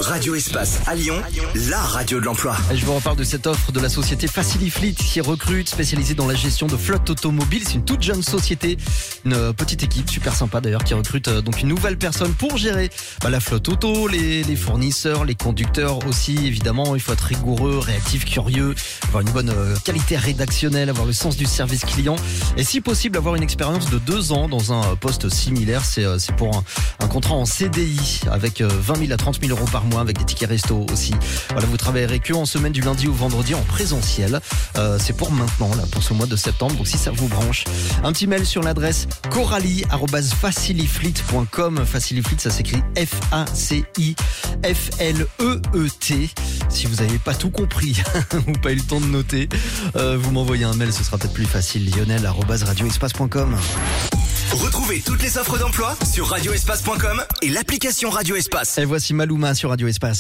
Radio Espace à Lyon, la radio de l'emploi. Et je vous reparle de cette offre de la société Facilifleet qui recrute, spécialisée dans la gestion de flotte automobile. C'est une toute jeune société, une petite équipe super sympa d'ailleurs qui recrute donc une nouvelle personne pour gérer la flotte auto, les fournisseurs, les conducteurs aussi évidemment. Il faut être rigoureux, réactif, curieux, avoir une bonne qualité rédactionnelle, avoir le sens du service client et si possible avoir une expérience de 2 ans dans un poste similaire. C'est pour un contrat en CDI avec 20 000 à 30 000 euros par mois avec des tickets resto aussi. Voilà, vous travaillerez que en semaine du lundi au vendredi en présentiel. C'est pour maintenant, là, pour ce mois de septembre. Donc si ça vous branche, un petit mail sur l'adresse coralie@facilifleet.com. Facilifleet, ça s'écrit FACIFLEET. Si vous n'avez pas tout compris ou pas eu le temps de noter, vous m'envoyez un mail, ce sera peut-être plus facile. Lionel@radioespace.com. Retrouvez toutes les offres d'emploi sur radioespace.com et l'application Radio Espace. Et voici Maluma sur Radio Espace.